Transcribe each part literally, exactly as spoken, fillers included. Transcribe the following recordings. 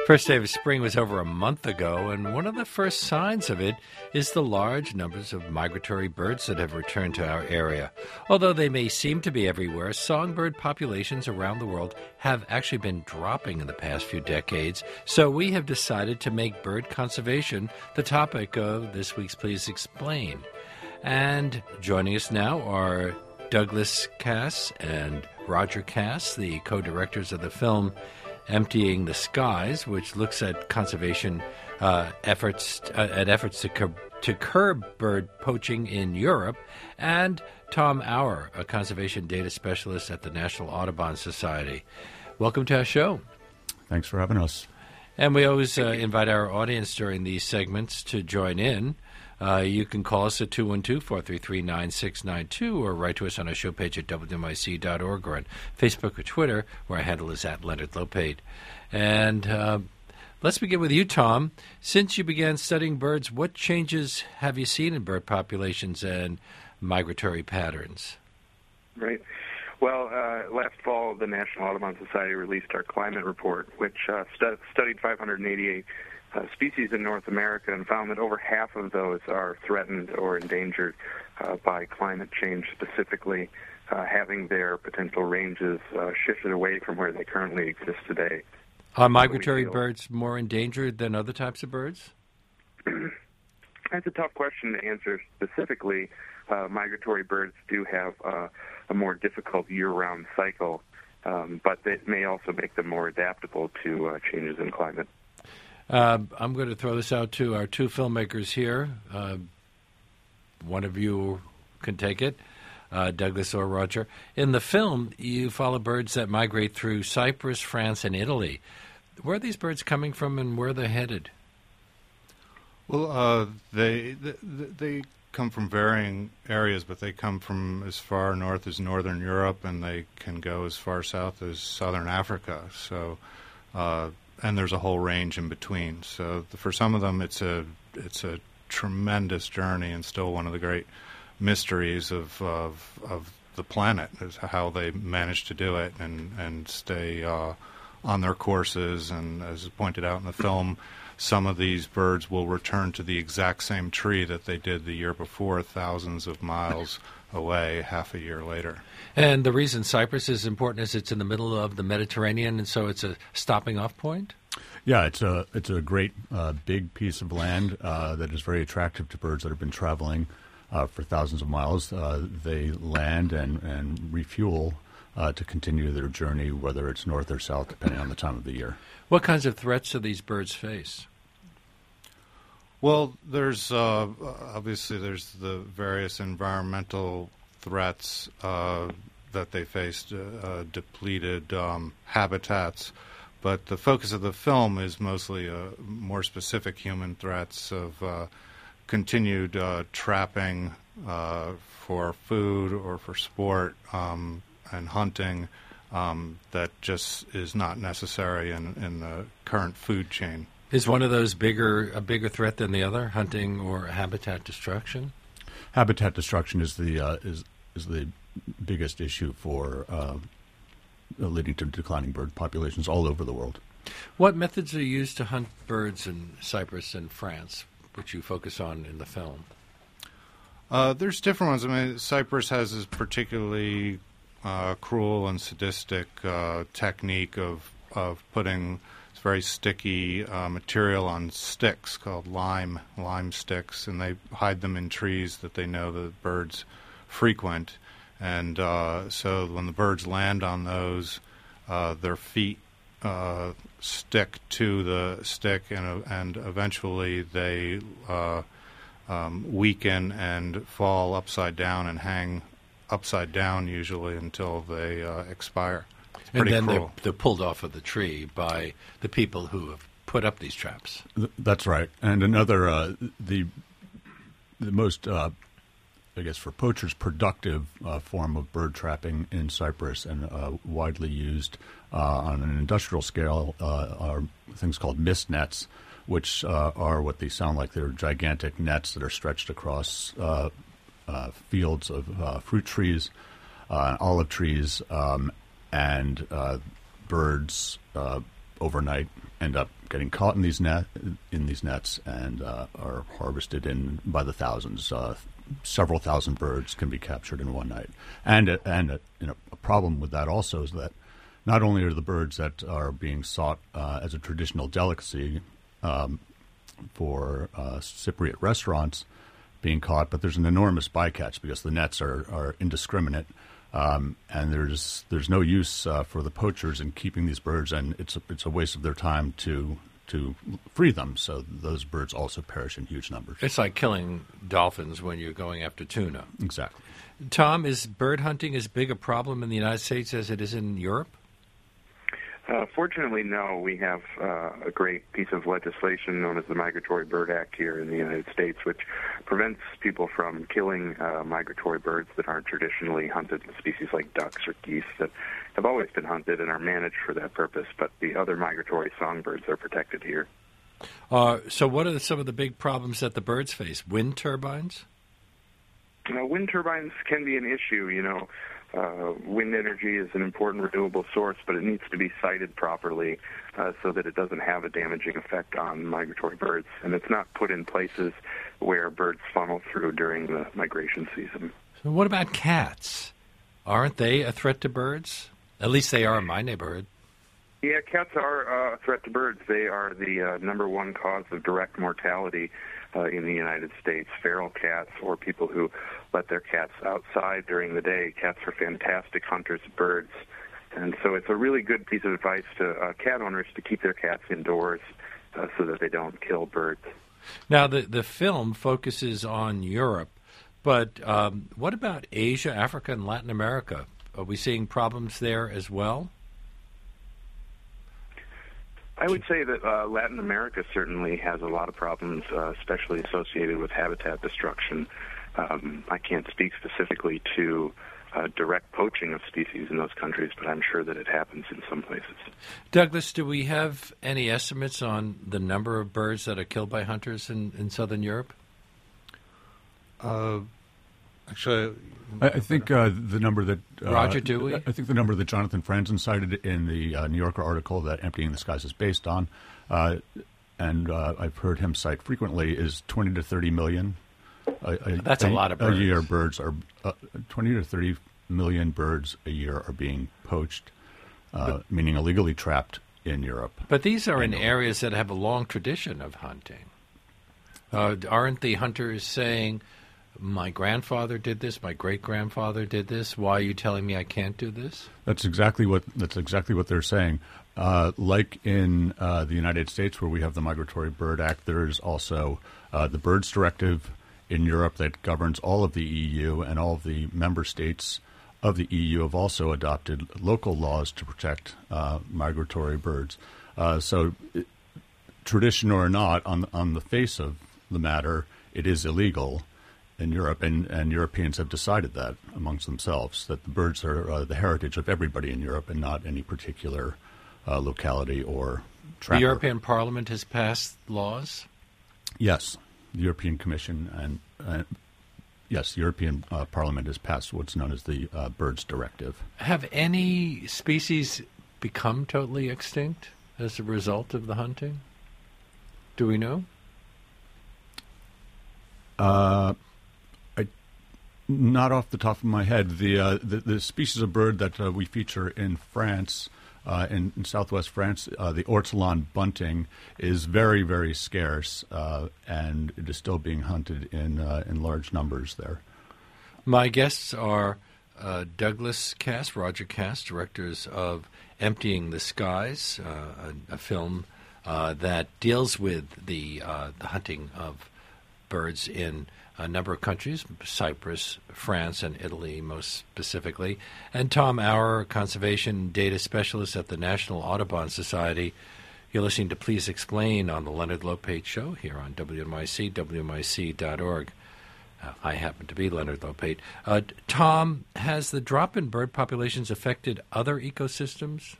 First day of spring was over a month ago, and one of the first signs of it is the large numbers of migratory birds that have returned to our area. Although they may seem to be everywhere, songbird populations around the world have actually been dropping in the past few decades, so we have decided to make bird conservation the topic of this week's Please Explain. And joining us now are Douglas Cass and Roger Cass, the co-directors of the film Emptying the Skies, which looks at conservation uh, efforts uh, at efforts to curb, to curb bird poaching in Europe, and Tom Auer, a conservation data specialist at the National Audubon Society. Welcome to our show. Thanks for having us. And we always uh, invite our audience during these segments to join in. Uh, you can call us at two one two, four three three, nine six nine two or write to us on our show page at W M I C dot org or on Facebook or Twitter, where our handle is at Leonard Lopate. And uh, let's begin with you, Tom. Since you began studying birds, what changes have you seen in bird populations and migratory patterns? Right. Well, uh, last fall, the National Audubon Society released our climate report, which uh, stu- studied five hundred eighty-eight Uh, species in North America and found that over half of those are threatened or endangered uh, by climate change, specifically uh, having their potential ranges uh, shifted away from where they currently exist today. Are migratory birds more endangered than other types of birds? That's a tough question to answer specifically. Uh, migratory birds do have uh, a more difficult year-round cycle, um, but it may also make them more adaptable to uh, changes in climate. Uh, I'm going to throw this out to our two filmmakers here. Uh, one of you can take it, uh, Douglas or Roger. In the film, you follow birds that migrate through Cyprus, France, and Italy. Where are these birds coming from and where are they headed? Well, uh, they, they they come from varying areas, but they come from as far north as northern Europe, and they can go as far south as southern Africa. So. Uh, And there's a whole range in between. So for some of them, it's a it's a tremendous journey, and still one of the great mysteries of of, of the planet is how they manage to do it and and stay uh, on their courses. And as pointed out in the film, some of these birds will return to the exact same tree that they did the year before, thousands of miles away, half a year later. And the reason Cyprus is important is it's in the middle of the Mediterranean, and so it's a stopping-off point? Yeah, it's a it's a great uh, big piece of land uh, that is very attractive to birds that have been traveling uh, for thousands of miles. Uh, they land and, and refuel uh, to continue their journey, whether it's north or south, depending on the time of the year. What kinds of threats do these birds face? Well, there's uh, obviously there's the various environmental threats uh, that they faced, uh, uh, depleted um, habitats, but the focus of the film is mostly uh, more specific human threats of uh, continued uh, trapping uh, for food or for sport um, and hunting um, that just is not necessary in, in the current food chain. Is one of those bigger a bigger threat than the other, hunting or habitat destruction? Habitat destruction is the uh, is is the biggest issue for uh, leading to declining bird populations all over the world. What methods are used to hunt birds in Cyprus and France, which you focus on in the film? Uh, there's different ones. I mean, Cyprus has this particularly uh, cruel and sadistic uh, technique of of putting very sticky uh, material on sticks called lime, lime sticks, and they hide them in trees that they know the birds frequent. And uh, so when the birds land on those, uh, their feet uh, stick to the stick, and, and eventually they uh, um, weaken and fall upside down and hang upside down usually until they uh, expire. And then cruel. they're, they're pulled off of the tree by the people who have put up these traps. That's right. And another, uh, the the most, uh, I guess, for poachers, productive uh, form of bird trapping in Cyprus and uh, widely used uh, on an industrial scale uh, are things called mist nets, which uh, are what they sound like. They're gigantic nets that are stretched across uh, uh, fields of uh, fruit trees, uh, olive trees, um, and uh, birds uh, overnight end up getting caught in these net in these nets and uh, are harvested in by the thousands. Uh, several thousand birds can be captured in one night, and uh, and uh, you know, a problem with that also is that not only are the birds that are being sought uh, as a traditional delicacy um, for uh, Cypriot restaurants being caught, but there's an enormous bycatch because the nets are, are indiscriminate, um, and there's there's no use uh, for the poachers in keeping these birds, and it's a, it's a waste of their time to to free them. So those birds also perish in huge numbers. It's like killing dolphins when you're going after tuna. Exactly. Tom, is bird hunting as big a problem in the United States as it is in Europe? Uh, fortunately, no. We have uh, a great piece of legislation known as the Migratory Bird Act here in the United States, which prevents people from killing uh, migratory birds that aren't traditionally hunted, species like ducks or geese that have always been hunted and are managed for that purpose, but the other migratory songbirds are protected here. Uh, so what are some of the big problems that the birds face? Wind turbines? You know, wind turbines can be an issue, you know. Uh, wind energy is an important renewable source, but it needs to be sited properly uh, so that it doesn't have a damaging effect on migratory birds. And it's not put in places where birds funnel through during the migration season. So what about cats? Aren't they a threat to birds? At least they are in my neighborhood. Yeah, cats are uh, a threat to birds. They are the uh, number one cause of direct mortality uh, in the United States. Feral cats or people who let their cats outside during the day. Cats are fantastic hunters of birds. And so it's a really good piece of advice to uh, cat owners to keep their cats indoors uh, so that they don't kill birds. Now, the, the film focuses on Europe, but um, what about Asia, Africa, and Latin America? Are we seeing problems there as well? I would say that uh, Latin America certainly has a lot of problems, uh, especially associated with habitat destruction. Um, I can't speak specifically to uh, direct poaching of species in those countries, but I'm sure that it happens in some places. Douglas, do we have any estimates on the number of birds that are killed by hunters in, in southern Europe? Uh, actually, I, I think uh, the number that uh, Roger Dewey. I think the number that Jonathan Franzen cited in the uh, New Yorker article that Emptying the Skies is based on, uh, and uh, I've heard him cite frequently, is twenty to thirty million. A, a, That's a, a lot of birds. A year, birds are uh, twenty to thirty million birds a year are being poached, uh, but, meaning illegally trapped in Europe. But these are in areas that have a long tradition of hunting. Uh, aren't the hunters saying, my grandfather did this, my great-grandfather did this, why are you telling me I can't do this? That's exactly what that's exactly what they're saying. Uh, like in uh, the United States, where we have the Migratory Bird Act, there is also uh, the Birds Directive in Europe that governs all of the E U, and all of the member states of the E U have also adopted local laws to protect uh, migratory birds. Uh, so, it, tradition or not, on on the face of the matter, it is illegal in Europe, and, and Europeans have decided that amongst themselves, that the birds are uh, the heritage of everybody in Europe and not any particular uh, locality or trapper. The European Parliament has passed laws? Yes. The European Commission and, uh, yes, the European uh, Parliament has passed what's known as the uh, Birds Directive. Have any species become totally extinct as a result of the hunting? Do we know? Uh, I, not off the top of my head. The uh, the, the species of bird that uh, we feature in France, uh, in, in southwest France, uh, the ortolan bunting, is very, very scarce, uh, and it is still being hunted in uh, in large numbers there. My guests are uh, Douglas Cass, Roger Cass, directors of Emptying the Skies, uh, a, a film uh, that deals with the uh, the hunting of birds in a number of countries, Cyprus, France, and Italy most specifically. And Tom Auer, conservation data specialist at the National Audubon Society. You're listening to Please Explain on the Leonard Lopate Show here on W M I C, W M I C dot org. Uh, I happen to be Leonard Lopate. Uh, Tom, has the drop in bird populations affected other ecosystems?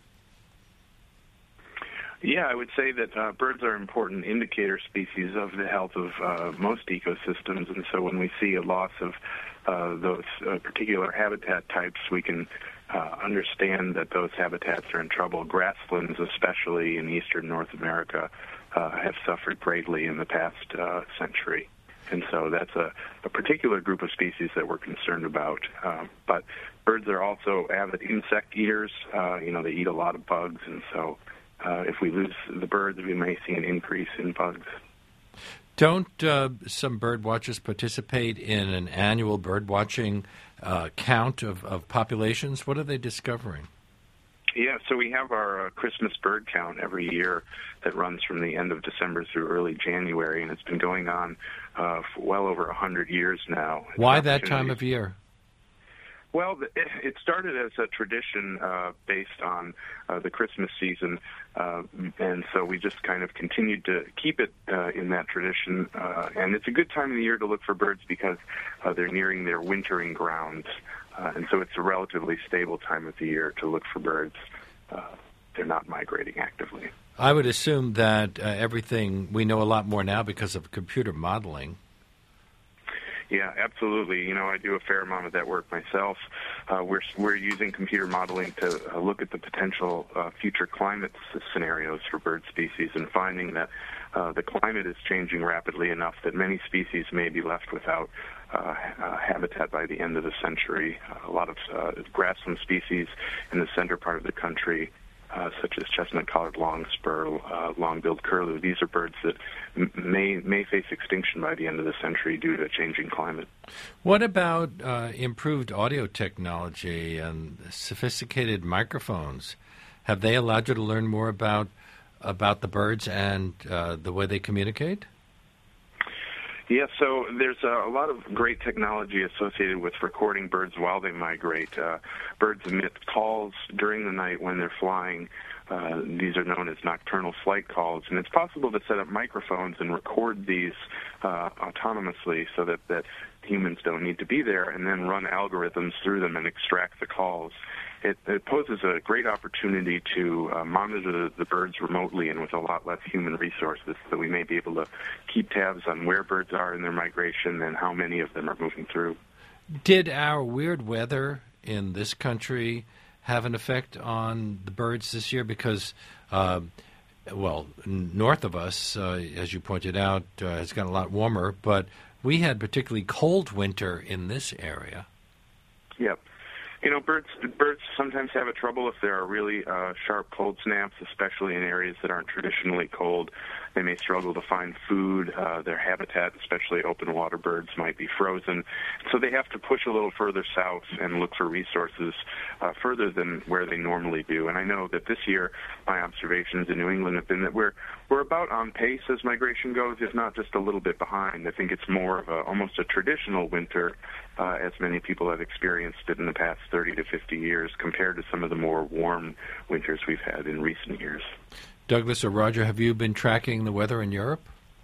Yeah, I would say that uh, birds are important indicator species of the health of uh, most ecosystems, and so when we see a loss of uh, those uh, particular habitat types, we can uh, understand that those habitats are in trouble. Grasslands, especially in eastern North America, uh, have suffered greatly in the past uh, century. And so that's a, a particular group of species that we're concerned about. Uh, but birds are also avid insect eaters. Uh, you know, they eat a lot of bugs, and so uh, if we lose the birds, we may see an increase in bugs. Don't uh, some bird watchers participate in an annual bird watching uh, count of, of populations? What are they discovering? Yeah, so we have our uh, Christmas bird count every year that runs from the end of December through early January, and it's been going on uh, for well over one hundred years now. It's Why that time of year? Well, it started as a tradition uh, based on uh, the Christmas season, uh, and so we just kind of continued to keep it uh, in that tradition. Uh, and it's a good time of the year to look for birds because uh, they're nearing their wintering grounds, uh, and so it's a relatively stable time of the year to look for birds. Uh, they're not migrating actively. I would assume that uh, everything, we know a lot more now because of computer modeling. Yeah, absolutely. You know, I do a fair amount of that work myself. Uh, we're we're using computer modeling to uh, look at the potential uh, future climate s- scenarios for bird species, and finding that uh, the climate is changing rapidly enough that many species may be left without uh, uh, habitat by the end of the century. Uh, a lot of uh, grassland species in the center part of the country, Uh, such as chestnut-collared longspur, uh, long-billed curlew. These are birds that m- may may face extinction by the end of the century due to a changing climate. What about uh, improved audio technology and sophisticated microphones? Have they allowed you to learn more about about the birds and uh, the way they communicate? Yeah, so there's a, a lot of great technology associated with recording birds while they migrate. Uh, birds emit calls during the night when they're flying. Uh, these are known as nocturnal flight calls, and it's possible to set up microphones and record these uh, autonomously so that, that humans don't need to be there, and then run algorithms through them and extract the calls. It, it poses a great opportunity to uh, monitor the, the birds remotely and with a lot less human resources, so that we may be able to keep tabs on where birds are in their migration and how many of them are moving through. Did our weird weather in this country have an effect on the birds this year? Because, uh, well, north of us, uh, as you pointed out, uh, it's gotten a lot warmer, but we had particularly cold winter in this area. Yep. You know, birds birds sometimes have a trouble if there are really uh, sharp cold snaps, especially in areas that aren't traditionally cold. They may struggle to find food. Uh, their habitat, especially open water birds, might be frozen. So they have to push a little further south and look for resources uh, further than where they normally do. And I know that this year my observations in New England have been that we're we're about on pace as migration goes, if not just a little bit behind. I think it's more of a, almost a traditional winter, uh, as many people have experienced it in the past thirty to fifty years, compared to some of the more warm winters we've had in recent years. Douglas or Roger, have you been tracking the weather in Europe?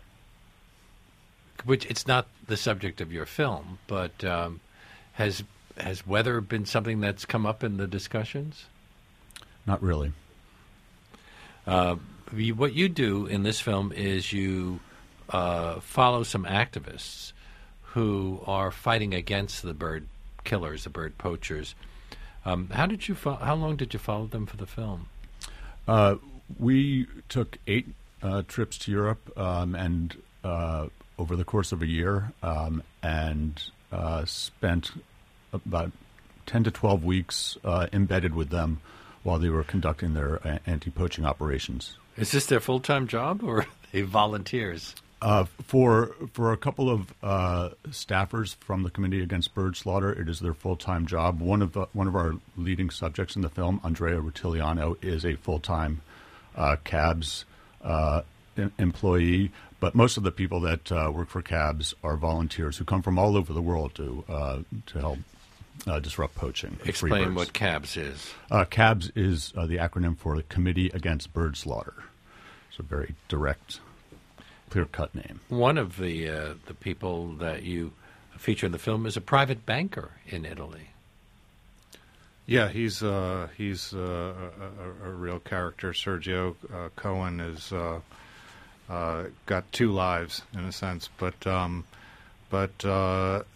Which it's not the subject of your film, but um, has has weather been something that's come up in the discussions? Not really. Uh, you, what you do in this film is you uh, follow some activists who are fighting against the bird killers, the bird poachers. Um, how did you? Fo- how long did you follow them for the film? Uh, we took eight uh, trips to Europe, um, and uh, over the course of a year, um, and uh, spent about ten to twelve weeks uh, embedded with them while they were conducting their uh, anti-poaching operations. Is this their full-time job, or are they volunteers? Uh, for for a couple of uh, staffers from the Committee Against Bird Slaughter, it is their full-time job. One of the, one of our leading subjects in the film, Andrea Rutiliano, is a full-time uh, C A B S uh, em- employee. But most of the people that uh, work for C A B S are volunteers who come from all over the world to uh, to help uh, disrupt poaching. Explain what C A B S is. Uh, C A B S is uh, the acronym for the Committee Against Bird Slaughter. It's a very direct, clear-cut name. One of the uh, the people that you feature in the film is a private banker in Italy. Yeah, he's uh, he's uh, a, a, a real character. Sergio uh, Cohen is uh, uh, got two lives in a sense, but um, but uh,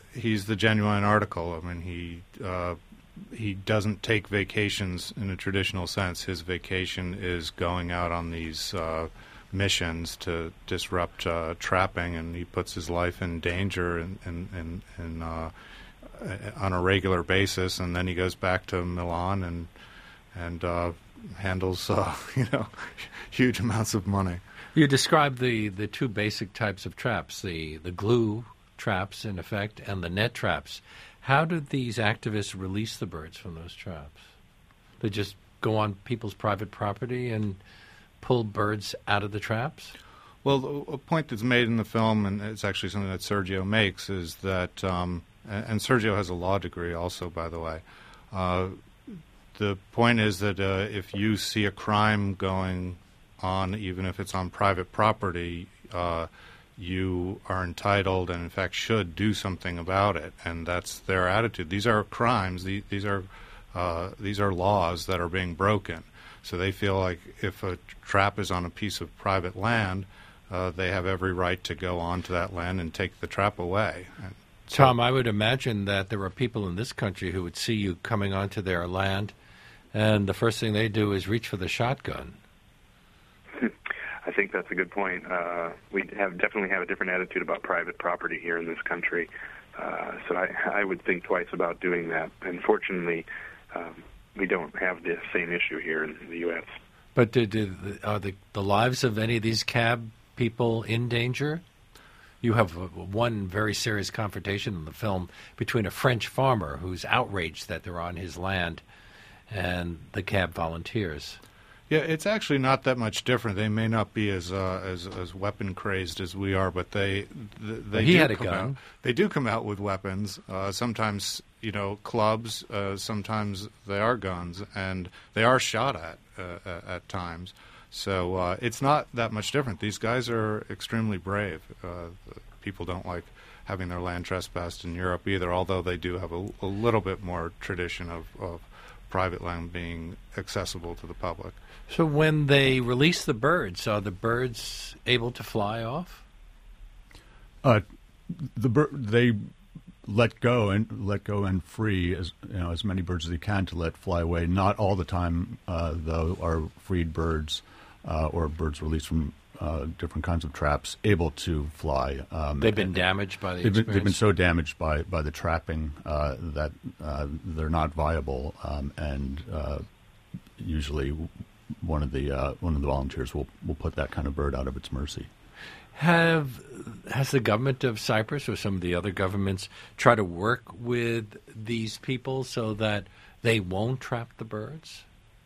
he's the genuine article. I mean, he uh, he doesn't take vacations in a traditional sense. His vacation is going out on these uh, missions to disrupt uh, trapping, and he puts his life in danger in, in, in, in, uh, on a regular basis. And then he goes back to Milan and and uh, handles uh, you know huge amounts of money. You described the, the two basic types of traps, the, the glue traps, in effect, and the net traps. How did these activists release the birds from those traps? They just go on people's private property and pull birds out of the traps? Well, a point that's made in the film, and it's actually something that Sergio makes, is that, um, and Sergio has a law degree also, by the way, uh, the point is that uh, if you see a crime going on, even if it's on private property, uh, you are entitled and, in fact, should do something about it, and that's their attitude. These are crimes. These, these are uh, these are laws that are being broken. So they feel like if a trap is on a piece of private land, uh, they have every right to go onto that land and take the trap away. And so, Tom, I would imagine that there are people in this country who would see you coming onto their land, and the first thing they do is reach for the shotgun. I think that's a good point. Uh, we have definitely have a different attitude about private property here in this country, uh, so I, I would think twice about doing that. Unfortunately, um, we don't have the same issue here in the U S But do, do, are the, the lives of any of these cab people in danger? You have a, one very serious confrontation in the film between a French farmer who's outraged that they're on his land and the cab volunteers. Yeah, it's actually not that much different. They may not be as uh, as, as weapon crazed as we are, but they they, they he do had a come gun. Out, they do come out with weapons. Uh, sometimes, you know, clubs. Uh, sometimes they are guns, and they are shot at uh, at times. So uh, it's not that much different. These guys are extremely brave. Uh, people don't like having their land trespassed in Europe either, although they do have a, a little bit more tradition of, of private land being accessible to the public. So when they release the birds, are the birds able to fly off? Uh, the bir- they let go and let go and free as you know as many birds as they can to let fly away. Not all the time, uh, though, are freed birds uh, or birds released from uh, different kinds of traps able to fly. Um, They've been damaged by the they've been, experience? they've been so damaged by, by the trapping uh, that uh, they're not viable, um, and uh, usually one of the uh, one of the volunteers will, will put that kind of bird out of its mercy. Have has the government of Cyprus or some of the other governments tried to work with these people so that they won't trap the birds?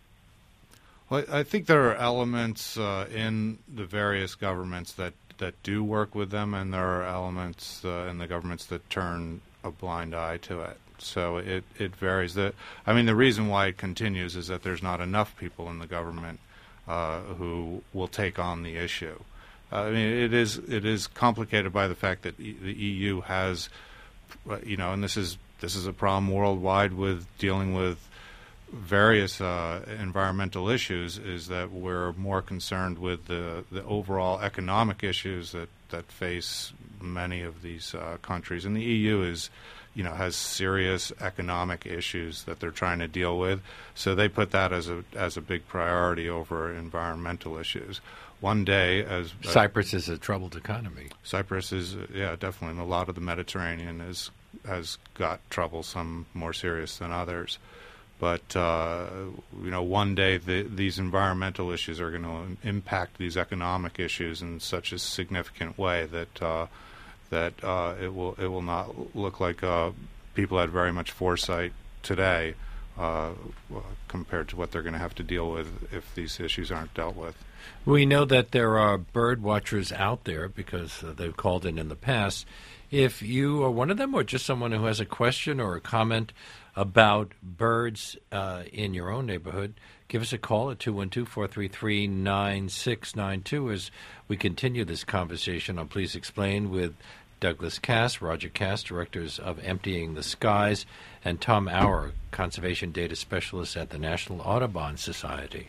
Well, I think there are elements uh, in the various governments that, that do work with them, and there are elements uh, in the governments that turn a blind eye to it. So it, it varies. The, I mean, the reason why it continues is that there's not enough people in the government uh, who will take on the issue. Uh, I mean, it is it is complicated by the fact that e- the E U has, you know, and this is this is a problem worldwide with dealing with various uh, environmental issues, is that we're more concerned with the, the overall economic issues that, that face many of these uh, countries. And the E U is, you know, has serious economic issues that they're trying to deal with. So they put that as a as a big priority over environmental issues. One day, as uh, Cyprus is a troubled economy. Cyprus is, uh, yeah, definitely. And a lot of the Mediterranean is has got trouble, some more serious than others. But, uh, you know, one day the, these environmental issues are going to impact these economic issues in such a significant way that uh, that uh, it will it will not look like uh, people had very much foresight today uh, compared to what they're going to have to deal with if these issues aren't dealt with. We know that there are bird watchers out there because uh, they've called in in the past. If you are one of them or just someone who has a question or a comment about birds uh, in your own neighborhood, give us a call at two one two, four three three, nine six nine two as we continue this conversation on Please Explain with Douglas Cass, Roger Cass, directors of Emptying the Skies, and Tom Auer, conservation data specialist at the National Audubon Society.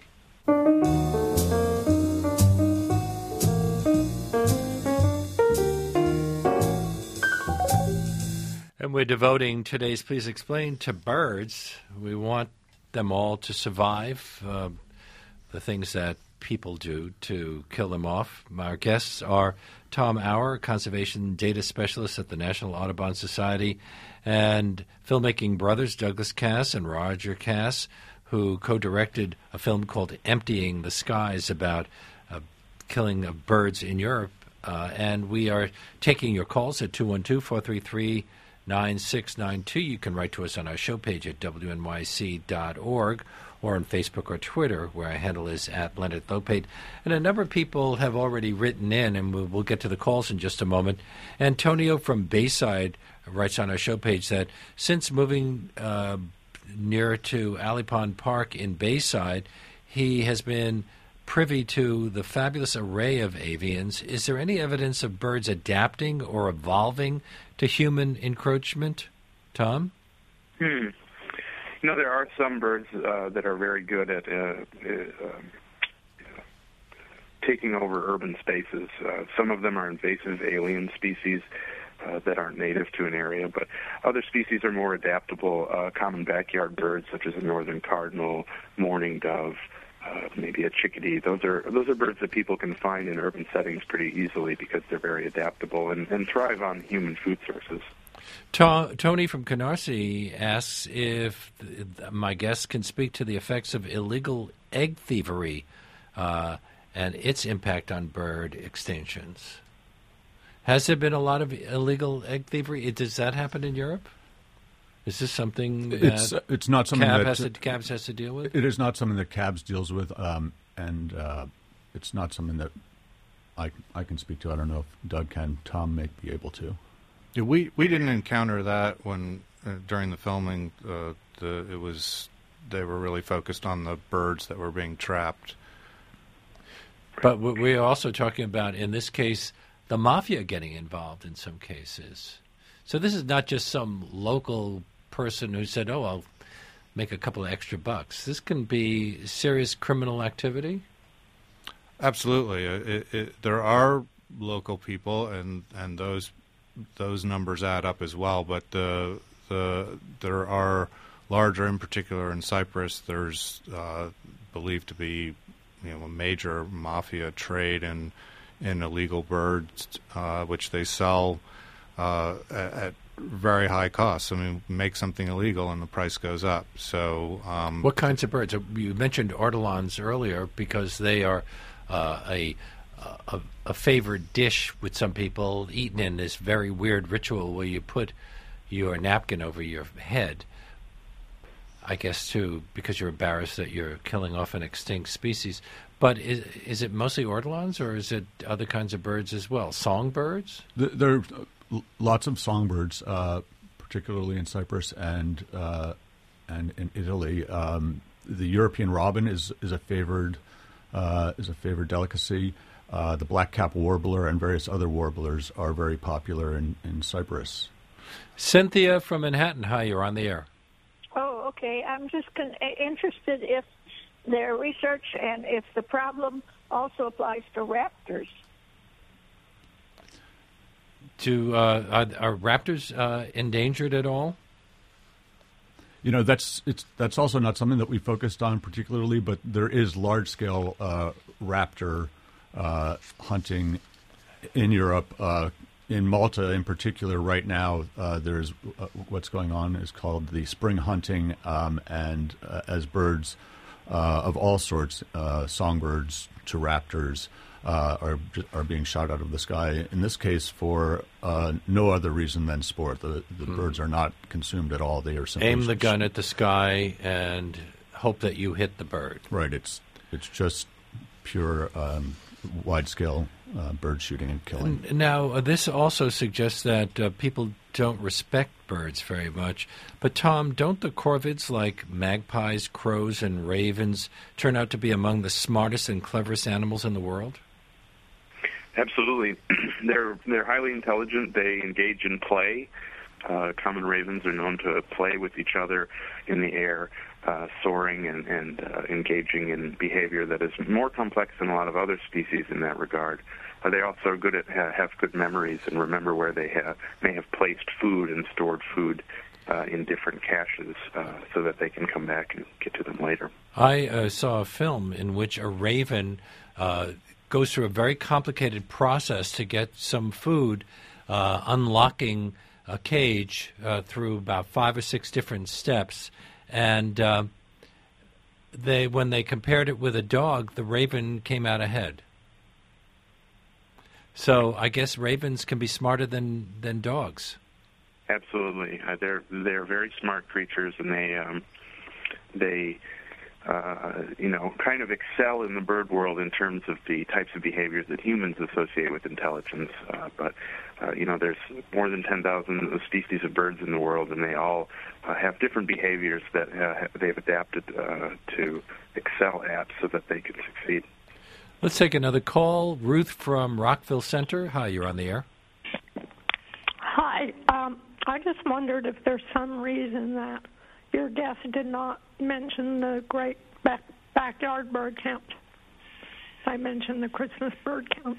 And we're devoting today's Please Explain to birds. We want them all to survive uh, the things that people do to kill them off. Our guests are Tom Auer, Conservation Data Specialist at the National Audubon Society, and filmmaking brothers Douglas Cass and Roger Cass, who co-directed a film called Emptying the Skies about uh, killing of birds in Europe. Uh, and we are taking your calls at two one two, four three three, nine six nine two. You can write to us on our show page at W N Y C dot org or on Facebook or Twitter, where our handle is at Leonard Lopate. And a number of people have already written in, and we'll, we'll get to the calls in just a moment. Antonio from Bayside writes on our show page that since moving uh, near to Alley Pond Park in Bayside, he has been privy to the fabulous array of avians. Is there any evidence of birds adapting or evolving to human encroachment? Tom? Hmm. You know, there are some birds uh, that are very good at uh, uh, taking over urban spaces. Uh, some of them are invasive alien species uh, that aren't native to an area, but other species are more adaptable. Uh, common backyard birds, such as a northern cardinal, mourning dove, Uh, maybe a chickadee. Those are those are birds that people can find in urban settings pretty easily because they're very adaptable and, and thrive on human food sources. To- Tony from Canarsie asks if th- my guest can speak to the effects of illegal egg thievery uh, and its impact on bird extinctions. Has there been a lot of illegal egg thievery? Does that happen in Europe? Is this something that it's uh, it's not something Cab that has to, Cabs has to deal with? It is not something that Cabs deals with, um, and uh, it's not something that I I can speak to. I don't know if Doug can. Tom may be able to. Yeah, we we didn't encounter that when uh, during the filming. Uh, the it was they were really focused on the birds that were being trapped. But we're also talking about, in this case, the mafia getting involved in some cases. So this is not just some local person who said, oh, I'll make a couple of extra bucks. This can be serious criminal activity? Absolutely. It, it, there are local people, and, and those those numbers add up as well. But the the there are larger, in particular in Cyprus, there's uh, believed to be you know a major mafia trade in, in illegal birds, uh, which they sell uh, at, at very high costs. I mean, make something illegal and the price goes up. So, um, what kinds of birds? You mentioned ortolans earlier because they are uh, a, a a favored dish with some people, eaten in this very weird ritual where you put your napkin over your head. I guess too because you're embarrassed that you're killing off an extinct species. But is is it mostly ortolans or is it other kinds of birds as well? Songbirds? There are lots of songbirds, uh, particularly in Cyprus and uh, and in Italy. Um, the European robin is is a favored uh, is a favored delicacy. Uh, the black-cap warbler and various other warblers are very popular in, in Cyprus. Cynthia from Manhattan, hi, you're on the air. Oh, okay. I'm just con- interested if their research and if the problem also applies to raptors. To uh, are, are raptors uh, endangered at all? You know, that's it's that's also not something that we focused on particularly, but there is large-scale uh, raptor uh, hunting in Europe. Uh, in Malta, in particular, right now, uh, there's uh, what's going on is called the spring hunting, um, and uh, as birds uh, of all sorts, uh, songbirds to raptors, uh, are are being shot out of the sky. In this case, for uh, no other reason than sport. The the mm. birds are not consumed at all. They are simply aim the gun at the sky and hope that you hit the bird. Right. It's it's just pure um, wide scale uh, bird shooting and killing. Now, uh, this also suggests that uh, people don't respect birds very much. But Tom, don't the corvids like magpies, crows, and ravens turn out to be among the smartest and cleverest animals in the world? Absolutely. they're they're highly intelligent. They engage in play. Uh, common ravens are known to play with each other in the air, uh, soaring and, and uh, engaging in behavior that is more complex than a lot of other species in that regard. Uh, they also are good at uh, have good memories and remember where they have, may have placed food and stored food uh, in different caches uh, so that they can come back and get to them later. I uh, saw a film in which a raven uh, goes through a very complicated process to get some food, uh, unlocking a cage uh, through about five or six different steps, and uh, they when they compared it with a dog, the raven came out ahead. So I guess ravens can be smarter than, than dogs. Absolutely, uh, they're they're very smart creatures, and they um, they. Uh, you know, kind of excel in the bird world in terms of the types of behaviors that humans associate with intelligence. Uh, but, uh, you know, there's more than ten thousand species of birds in the world, and they all uh, have different behaviors that uh, they've adapted uh, to excel at so that they can succeed. Let's take another call. Ruth from Rockville Center. Hi, you're on the air. Hi. Um, I just wondered if there's some reason that your guest did not mention the great back, backyard bird count. I mentioned the Christmas bird count.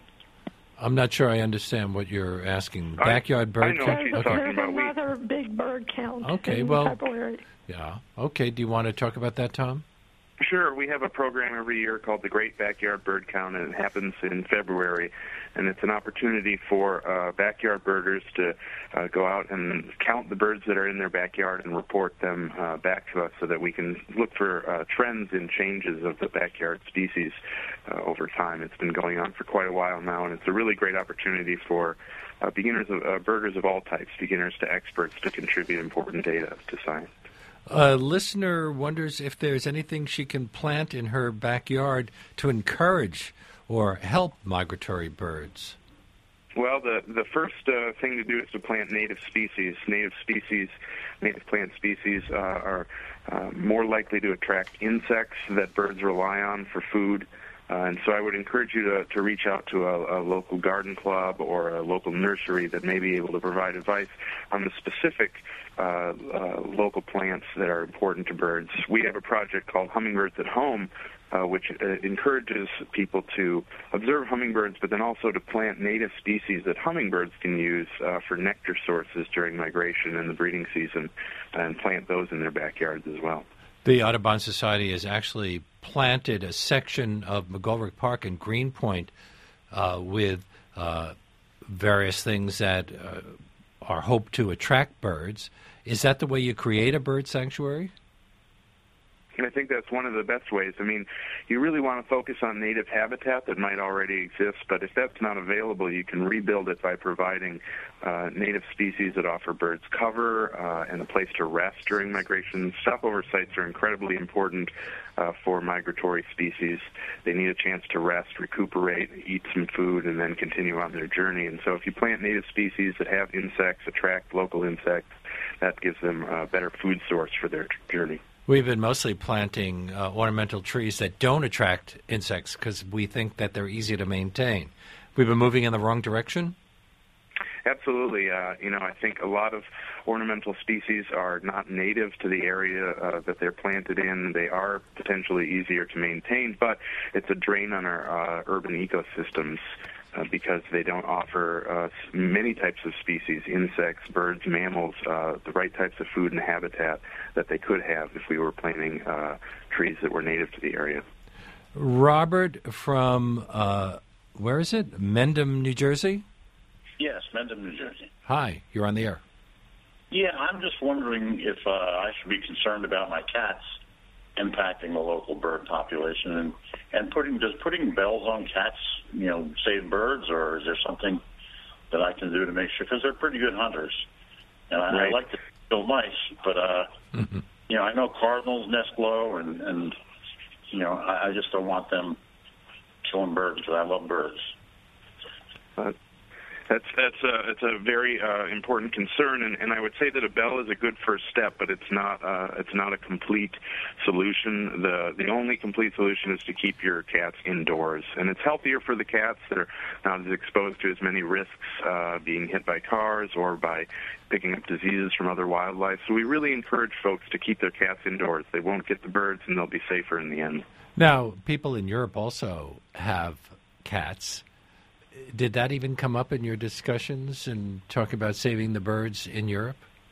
I'm not sure I understand what you're asking. Backyard bird I know count? what she's Okay. talking There's about. We- another big bird count Okay, in well- February. Yeah. Okay. Do you want to talk about that, Tom? Sure. We have a program every year called the Great Backyard Bird Count, and it happens in February. And it's an opportunity for uh, backyard birders to uh, go out and count the birds that are in their backyard and report them uh, back to us so that we can look for uh, trends in changes of the backyard species uh, over time. It's been going on for quite a while now, and it's a really great opportunity for uh, beginners, of, uh, birders of all types, beginners to experts, to contribute important data to science. A listener wonders if there's anything she can plant in her backyard to encourage or help migratory birds. Well, the the first uh, thing to do is to plant native species. Native species, native plant species uh, are uh, more likely to attract insects that birds rely on for food. Uh, and so I would encourage you to, to reach out to a, a local garden club or a local nursery that may be able to provide advice on the specific uh, uh, local plants that are important to birds. We have a project called Hummingbirds at Home, uh, which uh, encourages people to observe hummingbirds, but then also to plant native species that hummingbirds can use uh, for nectar sources during migration and the breeding season, and plant those in their backyards as well. The Audubon Society has actually planted a section of McGolrick Park in Greenpoint uh, with uh, various things that uh, are hoped to attract birds. Is that the way you create a bird sanctuary? And I think that's one of the best ways. I mean, you really want to focus on native habitat that might already exist, but if that's not available, you can rebuild it by providing uh, native species that offer birds cover uh, and a place to rest during migration. Stopover sites are incredibly important uh, for migratory species. They need a chance to rest, recuperate, eat some food, and then continue on their journey. And so if you plant native species that have insects, attract local insects, that gives them a better food source for their journey. We've been mostly planting uh, ornamental trees that don't attract insects because we think that they're easy to maintain. We've been moving in the wrong direction? Absolutely. Uh, you know, I think a lot of ornamental species are not native to the area uh, that they're planted in. They are potentially easier to maintain, but it's a drain on our uh, urban ecosystems. Uh, because they don't offer uh, many types of species, insects, birds, mammals, uh, the right types of food and habitat that they could have if we were planting uh, trees that were native to the area. Robert from, uh, where is it? Mendham, New Jersey? Yes, Mendham, New Jersey. Hi, you're on the air. Yeah, I'm just wondering if uh, I should be concerned about my cats impacting the local bird population, and and putting does putting bells on cats, you know, save birds, or is there something that I can do to make sure, because they're pretty good hunters, and I, Right. I like to feel nice, but uh, Mm-hmm. you know, I know cardinals nest low, and and you know, I, I just don't want them killing birds because I love birds. Uh, That's that's a it's a very uh, important concern, and, and I would say that a bell is a good first step, but it's not uh, it's not a complete solution. The the only complete solution is to keep your cats indoors, and it's healthier for the cats. They're not as exposed to as many risks, uh, being hit by cars or by picking up diseases from other wildlife. So we really encourage folks to keep their cats indoors. They won't get the birds, and they'll be safer in the end. Now, people in Europe also have cats. Did that even come up in your discussions and talk about saving the birds in Europe?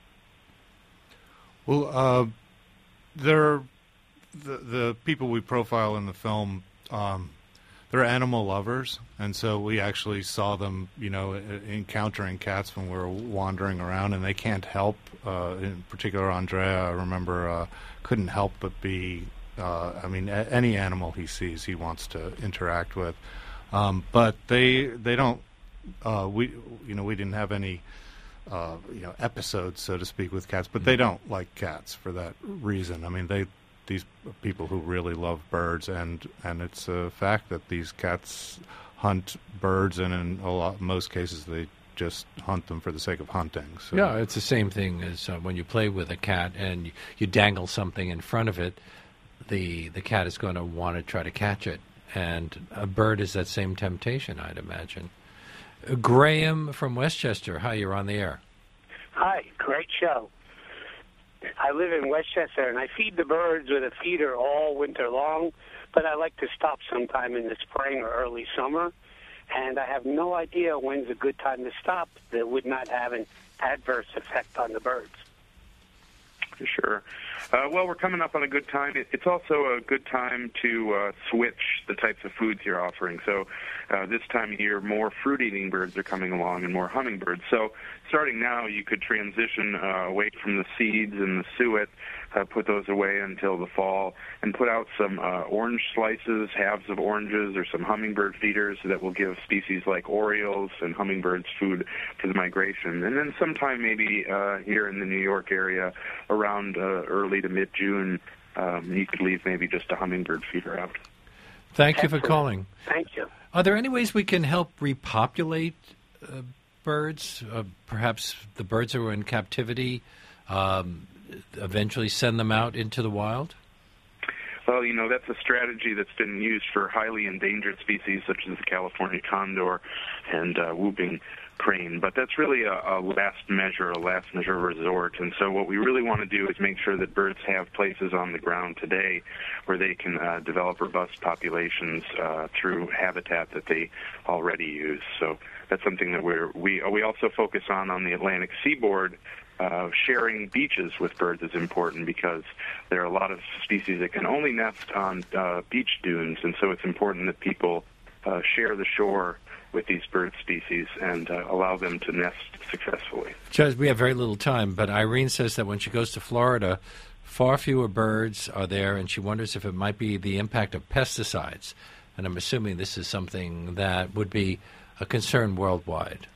Well, uh, they're, the the people we profile in the film, um, they're animal lovers, and so we actually saw them, you know, encountering cats when we were wandering around, and they can't help. Uh, in particular, Andrea, I remember, uh, couldn't help but be. Uh, I mean, a- any animal he sees, he wants to interact with. Um, but they they don't uh, we you know we didn't have any uh, you know episodes, so to speak, with cats. But they don't like cats for that reason. I mean, they these people who really love birds, and and it's a fact that these cats hunt birds, and in a lot most cases they just hunt them for the sake of hunting. So. Yeah, it's the same thing as uh, when you play with a cat and you, you dangle something in front of it. The the cat is going to want to try to catch it. And a bird is that same temptation, I'd imagine. Uh, Graham from Westchester. Hi, you're on the air. Hi, great show. I live in Westchester, and I feed the birds with a feeder all winter long, but I like to stop sometime in the spring or early summer, and I have no idea when's a good time to stop that would not have an adverse effect on the birds. For sure. Uh, well, we're coming up on a good time. It, it's also a good time to uh, switch the types of foods you're offering. So uh, this time of year, more fruit-eating birds are coming along and more hummingbirds. So starting now, you could transition uh, away from the seeds and the suet, uh, put those away until the fall, and put out some uh, orange slices, halves of oranges, or some hummingbird feeders that will give species like orioles and hummingbirds food for the migration. And then sometime maybe uh, here in the New York area, around uh, early to mid-June, um, you could leave maybe just a hummingbird feeder out. Thank you for calling. Thank you. Are there any ways we can help repopulate uh, birds? Uh, perhaps the birds that were in captivity, um, eventually send them out into the wild? Well, you know, that's a strategy that's been used for highly endangered species such as the California condor and uh, whooping crane, but that's really a, a last measure, a last measure resort. And so what we really want to do is make sure that birds have places on the ground today where they can uh, develop robust populations uh, through habitat that they already use. So that's something that we're, we we also focus on on the Atlantic seaboard. Uh, sharing beaches with birds is important because there are a lot of species that can only nest on uh, beach dunes, and so it's important that people uh, share the shore with these bird species and uh, allow them to nest successfully. Judge, we have very little time, but Irene says that when she goes to Florida, far fewer birds are there, and she wonders if it might be the impact of pesticides. And I'm assuming this is something that would be a concern worldwide.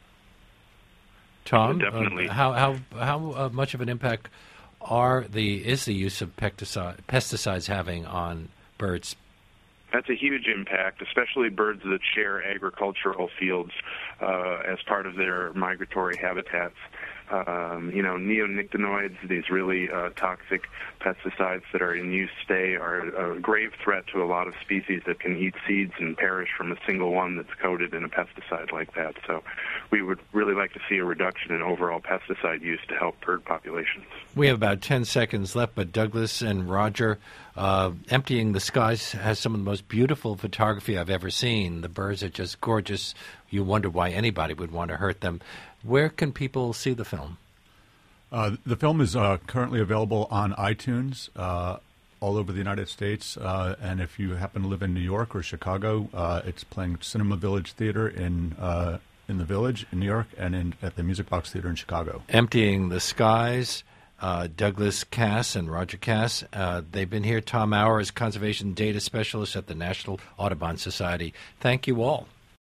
Tom, definitely. Uh, how how how uh, much of an impact are the is the use of pesticide, pesticides having on birds? That's a huge impact, especially birds that share agricultural fields uh, as part of their migratory habitats. Um, you know, neonicotinoids, these really uh, toxic pesticides that are in use today, are a grave threat to a lot of species that can eat seeds and perish from a single one that's coated in a pesticide like that. So we would really like to see a reduction in overall pesticide use to help bird populations. We have about ten seconds left, but Douglas and Roger, uh, Emptying the Skies has some of the most beautiful photography I've ever seen. The birds are just gorgeous. You wonder why anybody would want to hurt them. Where can people see the film? Uh, the film is uh, currently available on iTunes uh, all over the United States. Uh, and if you happen to live in New York or Chicago, uh, it's playing Cinema Village Theater in uh, in the Village in New York and in, at the Music Box Theater in Chicago. Emptying the Skies, uh, Douglas Cass and Roger Cass. Uh, they've been here. Tom Auer is Conservation Data Specialist at the National Audubon Society. Thank you all.